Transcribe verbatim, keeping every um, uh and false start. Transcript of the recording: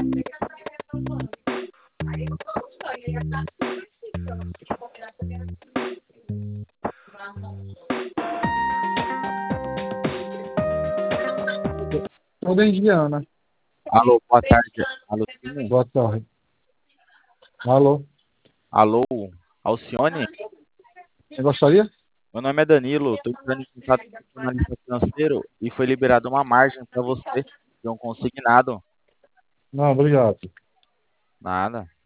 Toda indiana. Alô, boa tarde. Alô, sim? Boa tarde. Alô, Alô, Alcione? você gostaria? Meu nome é Danilo, estou entrando em contato com o analista financeiro e foi liberada uma margem para você de um consignado. Não, obrigado. Nada.